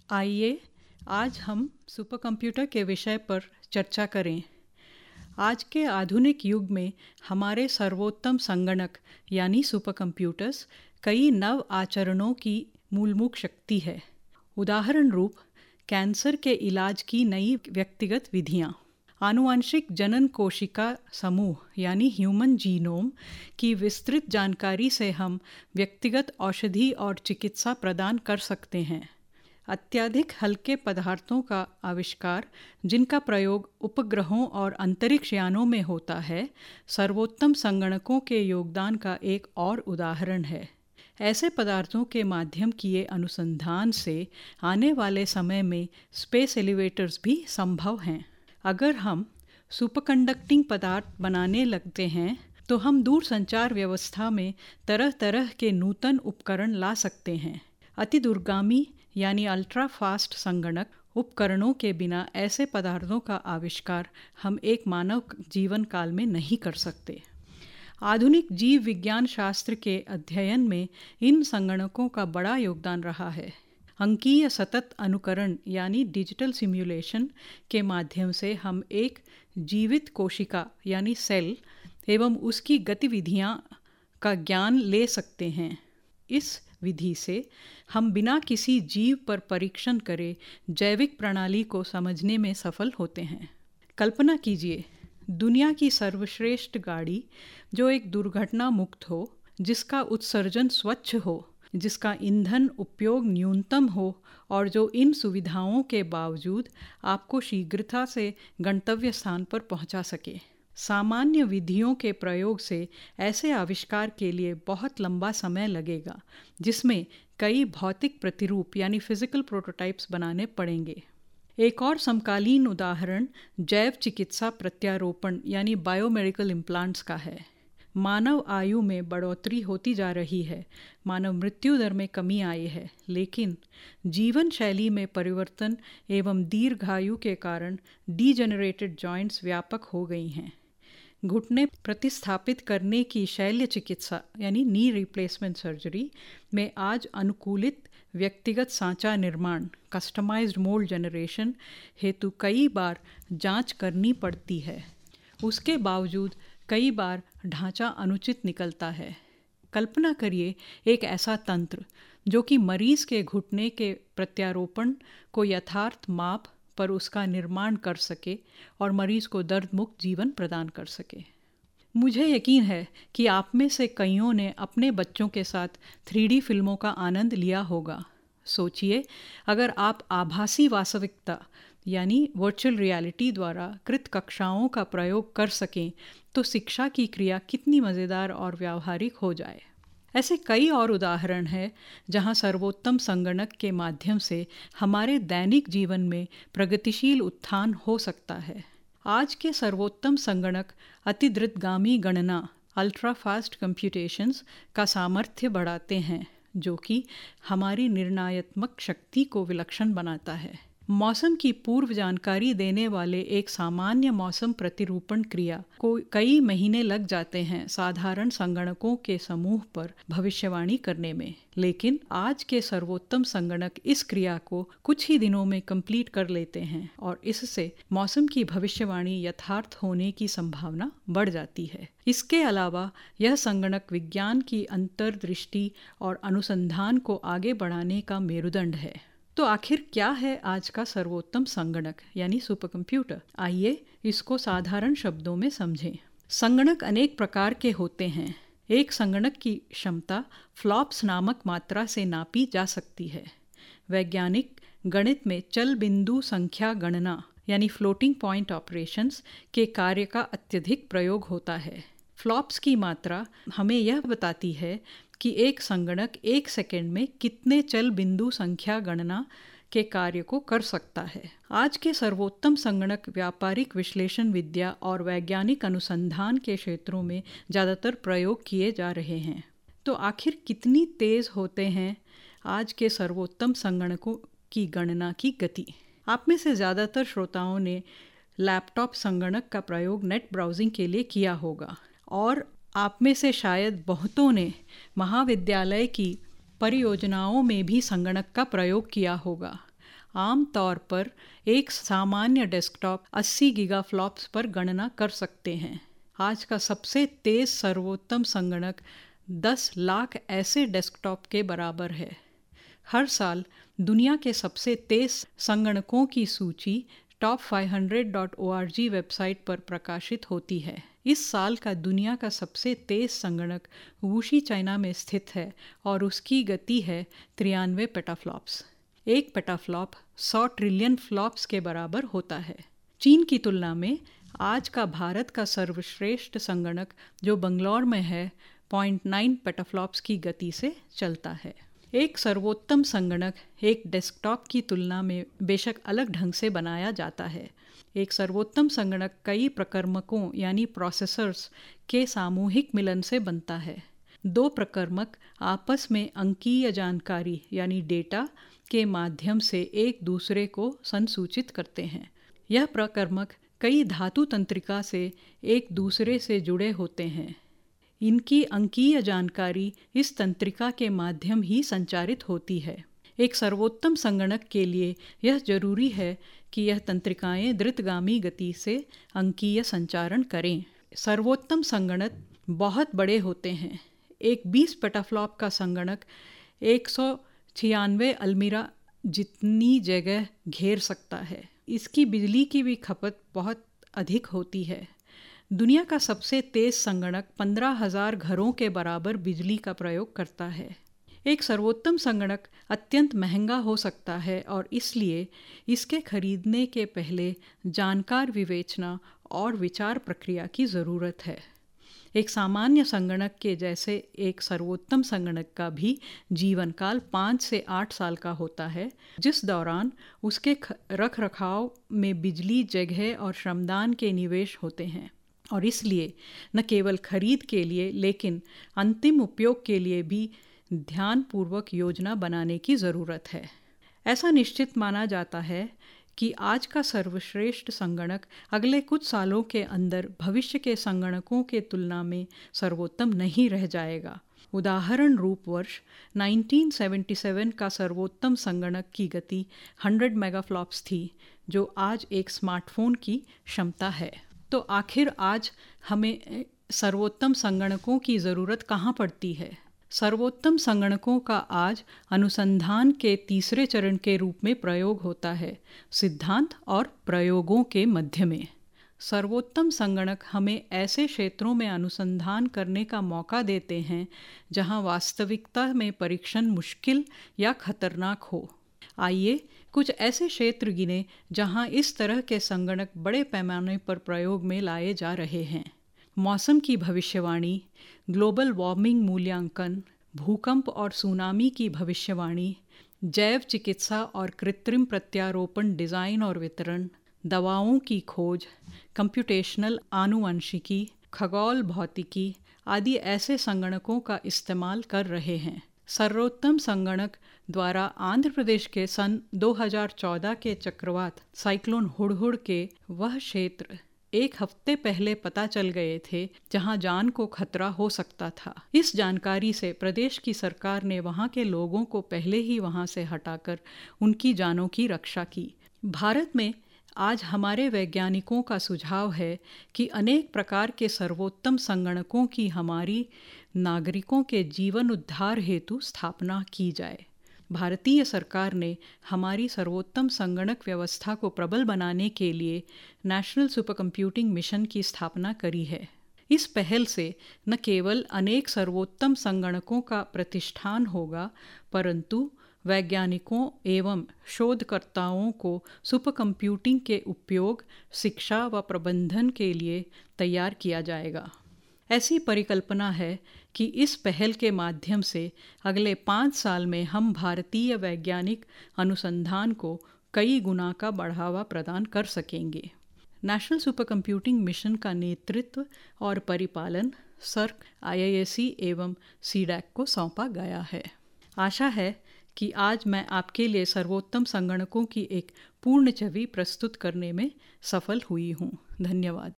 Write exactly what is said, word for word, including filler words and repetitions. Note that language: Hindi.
आइए आज हम सुपर कंप्यूटर के विषय पर चर्चा करें। आज के आधुनिक युग में हमारे सर्वोत्तम संगणक यानी सुपर कंप्यूटर्स कई नव आचरणों की मूलभूत शक्ति है। उदाहरण रूप कैंसर के इलाज की नई व्यक्तिगत विधियाँ, आनुवंशिक जनन कोशिका समूह यानी ह्यूमन जीनोम की विस्तृत जानकारी से हम व्यक्तिगत औषधि और चिकित्सा प्रदान कर सकते हैं। अत्यधिक हल्के पदार्थों का आविष्कार, जिनका प्रयोग उपग्रहों और अंतरिक्ष यानों में होता है, सर्वोत्तम संगणकों के योगदान का एक और उदाहरण है। ऐसे पदार्थों के माध्यम किए अनुसंधान से आने वाले समय में स्पेस एलिवेटर्स भी संभव हैं। अगर हम सुपरकंडक्टिंग पदार्थ बनाने लगते हैं तो हम दूर संचार व्यवस्था में तरह तरह के नूतन उपकरण ला सकते हैं। अति दूरगामी यानी अल्ट्रा फास्ट संगणक उपकरणों के बिना ऐसे पदार्थों का आविष्कार हम एक मानव जीवन काल में नहीं कर सकते। आधुनिक जीव विज्ञान शास्त्र के अध्ययन में इन संगणकों का बड़ा योगदान रहा है। अंकीय सतत अनुकरण यानी डिजिटल सिम्युलेशन के माध्यम से हम एक जीवित कोशिका यानी सेल एवं उसकी गतिविधियां का ज्ञान ले सकते हैं। इस विधि से हम बिना किसी जीव पर परीक्षण करे जैविक प्रणाली को समझने में सफल होते हैं। कल्पना कीजिए, दुनिया की सर्वश्रेष्ठ गाड़ी जो एक दुर्घटना मुक्त हो, जिसका उत्सर्जन स्वच्छ हो, जिसका ईंधन उपयोग न्यूनतम हो और जो इन सुविधाओं के बावजूद आपको शीघ्रता से गंतव्य स्थान पर पहुंचा सके। सामान्य विधियों के प्रयोग से ऐसे आविष्कार के लिए बहुत लंबा समय लगेगा, जिसमें कई भौतिक प्रतिरूप यानी फिजिकल प्रोटोटाइप्स बनाने पड़ेंगे। एक और समकालीन उदाहरण जैव चिकित्सा प्रत्यारोपण यानी बायोमेडिकल इम्प्लांट्स का है। मानव आयु में बढ़ोतरी होती जा रही है, मानव मृत्यु दर में कमी आई है, लेकिन जीवन शैली में परिवर्तन एवं दीर्घायु के कारण डीजेनरेटेड जॉइंट्स व्यापक हो गई हैं। घुटने प्रतिस्थापित करने की शल्य चिकित्सा यानी नी रिप्लेसमेंट सर्जरी में आज अनुकूलित व्यक्तिगत सांचा निर्माण कस्टमाइज्ड मोल्ड जनरेशन हेतु कई बार जांच करनी पड़ती है। उसके बावजूद कई बार ढांचा अनुचित निकलता है। कल्पना करिए एक ऐसा तंत्र जो कि मरीज के घुटने के प्रत्यारोपण को यथार्थ माप पर उसका निर्माण कर सके और मरीज को दर्द मुक्त जीवन प्रदान कर सके। मुझे यकीन है कि आप में से कईयों ने अपने बच्चों के साथ थ्री डी फिल्मों का आनंद लिया होगा। सोचिए, अगर आप आभासी वास्तविकता यानी वर्चुअल रियलिटी द्वारा कृत कक्षाओं का प्रयोग कर सकें तो शिक्षा की क्रिया कितनी मज़ेदार और व्यावहारिक हो जाए। ऐसे कई और उदाहरण हैं जहां सर्वोत्तम संगणक के माध्यम से हमारे दैनिक जीवन में प्रगतिशील उत्थान हो सकता है। आज के सर्वोत्तम संगणक अति द्रुतगामी गणना अल्ट्रा फास्ट कंप्यूटेशंस का सामर्थ्य बढ़ाते हैं, जो कि हमारी निर्णयात्मक शक्ति को विलक्षण बनाता है। मौसम की पूर्व जानकारी देने वाले एक सामान्य मौसम प्रतिरूपण क्रिया को कई महीने लग जाते हैं साधारण संगणकों के समूह पर भविष्यवाणी करने में, लेकिन आज के सर्वोत्तम संगणक इस क्रिया को कुछ ही दिनों में कंप्लीट कर लेते हैं और इससे मौसम की भविष्यवाणी यथार्थ होने की संभावना बढ़ जाती है। इसके अलावा यह संगणक विज्ञान की अंतर्दृष्टि और अनुसंधान को आगे बढ़ाने का मेरुदंड है। तो आखिर क्या है आज का सर्वोत्तम संगणक यानी सुपर कंप्यूटर? आइए इसको साधारण शब्दों में समझें। संगणक अनेक प्रकार के होते हैं। एक संगणक की क्षमता फ्लॉप्स नामक मात्रा से नापी जा सकती है। वैज्ञानिक गणित में चल बिंदु संख्या गणना यानी फ्लोटिंग पॉइंट ऑपरेशंस के कार्य का अत्यधिक प्रयोग होता है। फ्लॉप्स की मात्रा हमें यह बताती है कि एक संगणक एक सेकंड में कितने चल बिंदु संख्या गणना के कार्य को कर सकता है। आज के सर्वोत्तम संगणक व्यापारिक विश्लेषण विद्या और वैज्ञानिक अनुसंधान के क्षेत्रों में ज़्यादातर प्रयोग किए जा रहे हैं। तो आखिर कितनी तेज़ होते हैं आज के सर्वोत्तम संगणकों की गणना की गति? आप में से ज़्यादातर श्रोताओं ने लैपटॉप संगणक का प्रयोग नेट ब्राउजिंग के लिए किया होगा और आप में से शायद बहुतों ने महाविद्यालय की परियोजनाओं में भी संगणक का प्रयोग किया होगा। आम तौर पर एक सामान्य डेस्कटॉप अस्सी गीगाफ्लॉप्स पर गणना कर सकते हैं। आज का सबसे तेज सर्वोत्तम संगणक दस लाख ऐसे डेस्कटॉप के बराबर है। हर साल दुनिया के सबसे तेज संगणकों की सूची टॉप पाँच सौ dot O R G website पर प्रकाशित होती है। इस साल का दुनिया का सबसे तेज संगणक वुशी चाइना में स्थित है और उसकी गति है तिरानवे पेटाफ्लॉप्स। एक पेटाफ्लॉप सौ ट्रिलियन फ्लॉप्स के बराबर होता है। चीन की तुलना में आज का भारत का सर्वश्रेष्ठ संगणक जो बंगलौर में है पॉइंट नाइन पेटाफ्लॉप्स की गति से चलता है। एक सर्वोत्तम संगणक एक डेस्कटॉप की तुलना में बेशक अलग ढंग से बनाया जाता है। एक सर्वोत्तम संगणक कई प्रकर्मकों यानी प्रोसेसर्स के सामूहिक मिलन से बनता है। दो प्रकर्मक आपस में अंकीय जानकारी यानी डेटा के माध्यम से एक दूसरे को संसूचित करते हैं। यह प्रकर्मक कई धातु तंत्रिका से एक दूसरे से जुड़े होते हैं। इनकी अंकीय जानकारी इस तंत्रिका के माध्यम ही संचारित होती है। एक सर्वोत्तम संगणक के लिए यह जरूरी है कि यह तंत्रिकाएं द्रुतगामी गति से अंकीय संचारण करें। सर्वोत्तम संगणक बहुत बड़े होते हैं। एक बीस पेटाफ्लॉप का संगणक एक सौ छियानवे अलमीरा जितनी जगह घेर सकता है। इसकी बिजली की भी खपत बहुत अधिक होती है। दुनिया का सबसे तेज संगणक पंद्रह हज़ार घरों के बराबर बिजली का प्रयोग करता है। एक सर्वोत्तम संगणक अत्यंत महंगा हो सकता है और इसलिए इसके खरीदने के पहले जानकार विवेचना और विचार प्रक्रिया की ज़रूरत है। एक सामान्य संगणक के जैसे एक सर्वोत्तम संगणक का भी जीवन काल पाँच से आठ साल का होता है, जिस दौरान उसके रख रखाव में बिजली, जगह और श्रमदान के निवेश होते हैं और इसलिए न केवल खरीद के लिए लेकिन अंतिम उपयोग के लिए भी ध्यानपूर्वक योजना बनाने की ज़रूरत है। ऐसा निश्चित माना जाता है कि आज का सर्वश्रेष्ठ संगणक अगले कुछ सालों के अंदर भविष्य के संगणकों के तुलना में सर्वोत्तम नहीं रह जाएगा। उदाहरण रूप वर्ष उन्नीस सौ सतहत्तर का सर्वोत्तम संगणक की गति सौ मेगाफ्लॉप्स थी, जो आज एक स्मार्टफोन की क्षमता है। तो आखिर आज हमें सर्वोत्तम संगणकों की ज़रूरत कहाँ पड़ती है? सर्वोत्तम संगणकों का आज अनुसंधान के तीसरे चरण के रूप में प्रयोग होता है, सिद्धांत और प्रयोगों के मध्य में। सर्वोत्तम संगणक हमें ऐसे क्षेत्रों में अनुसंधान करने का मौका देते हैं जहां वास्तविकता में परीक्षण मुश्किल या खतरनाक हो। आइए कुछ ऐसे क्षेत्र गिने जहां इस तरह के संगणक बड़े पैमाने पर प्रयोग में लाए जा रहे हैं। मौसम की भविष्यवाणी, ग्लोबल वार्मिंग मूल्यांकन, भूकंप और सुनामी की भविष्यवाणी, जैव चिकित्सा और कृत्रिम प्रत्यारोपण डिज़ाइन और वितरण, दवाओं की खोज, कंप्यूटेशनल आनुवंशिकी, खगोल भौतिकी आदि ऐसे संगणकों का इस्तेमाल कर रहे हैं। सर्वोत्तम संगणक द्वारा आंध्र प्रदेश के सन दो हज़ार चौदह के चक्रवात साइक्लोन हुडहुड के वह क्षेत्र एक हफ्ते पहले पता चल गए थे जहां जान को खतरा हो सकता था। इस जानकारी से प्रदेश की सरकार ने वहां के लोगों को पहले ही वहां से हटाकर उनकी जानों की रक्षा की। भारत में आज हमारे वैज्ञानिकों का सुझाव है कि अनेक प्रकार के सर्वोत्तम संगणकों की हमारी नागरिकों के जीवन उद्धार हेतु स्थापना की जाए। भारतीय सरकार ने हमारी सर्वोत्तम संगणक व्यवस्था को प्रबल बनाने के लिए नेशनल सुपर कंप्यूटिंग मिशन की स्थापना करी है। इस पहल से न केवल अनेक सर्वोत्तम संगणकों का प्रतिष्ठान होगा, परंतु वैज्ञानिकों एवं शोधकर्ताओं को सुपर कंप्यूटिंग के उपयोग, शिक्षा व प्रबंधन के लिए तैयार किया जाएगा। ऐसी परिकल्पना है कि इस पहल के माध्यम से अगले पाँच साल में हम भारतीय वैज्ञानिक अनुसंधान को कई गुना का बढ़ावा प्रदान कर सकेंगे। नेशनल सुपर कंप्यूटिंग मिशन का नेतृत्व और परिपालन सर्क, आई आई एस सी एवं सी डैक को सौंपा गया है। आशा है कि आज मैं आपके लिए सर्वोत्तम संगणकों की एक पूर्ण छवि प्रस्तुत करने में सफल हुई हूँ। धन्यवाद।